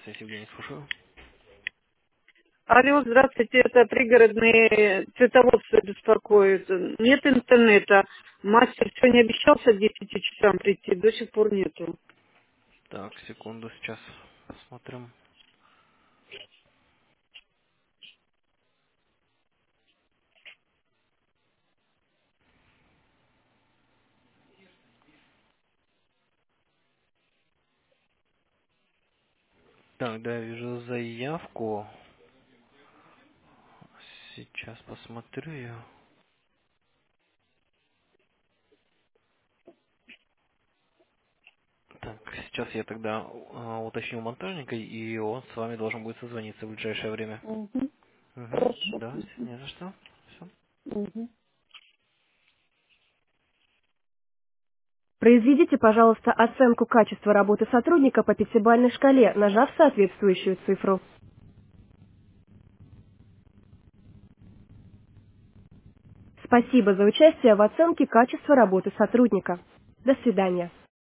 Связь Евгений, слушаю. Алло, здравствуйте, это пригородные цветоводство беспокоит. Нет интернета. Мастер сегодня обещался к 10 часам прийти, до сих пор нету. Так, секунду, сейчас посмотрим. Так, да, я вижу заявку. Сейчас посмотрю ее. Так, сейчас я тогда уточню у монтажника, и он с вами должен будет созвониться в ближайшее время. Мгм. Угу, Хорошо. да, не за что. Всё. Мгм. Произведите, пожалуйста, оценку качества работы сотрудника по пятибалльной шкале, нажав соответствующую цифру. Спасибо за участие в оценке качества работы сотрудника. До свидания.